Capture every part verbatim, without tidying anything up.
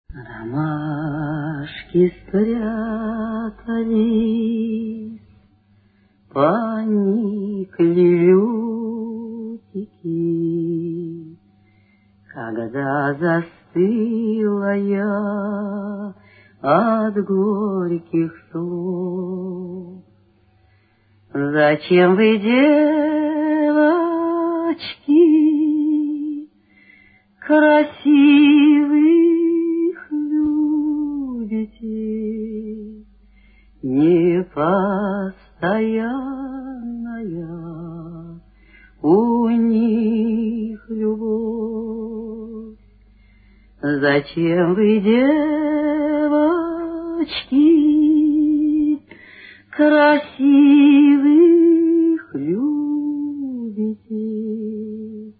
Ромашки спрятались, поникли лютики, когда застыла я от горьких слов. Зачем вы, девочки, красивых любите? Непостоянная у них любовь. Зачем вы, девочки, красивых любите?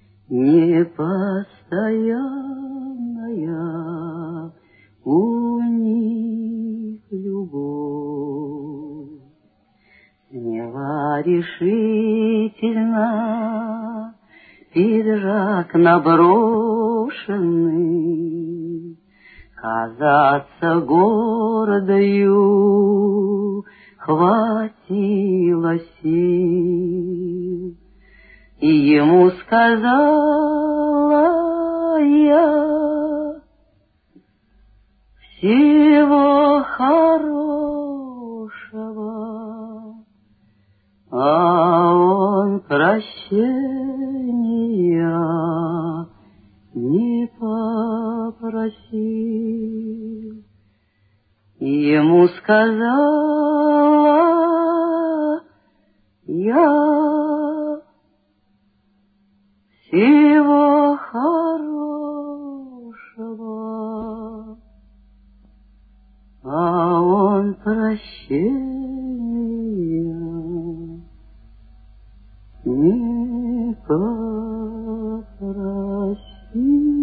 Непостоянная у них любовь. Смело, решительно пиджак наброшенный, казаться гордою хватило сил. И ему сказала я: всего хорошего. А он прощения не попросил. Ему сказала я: всего хорошего. А он прощения не попросил.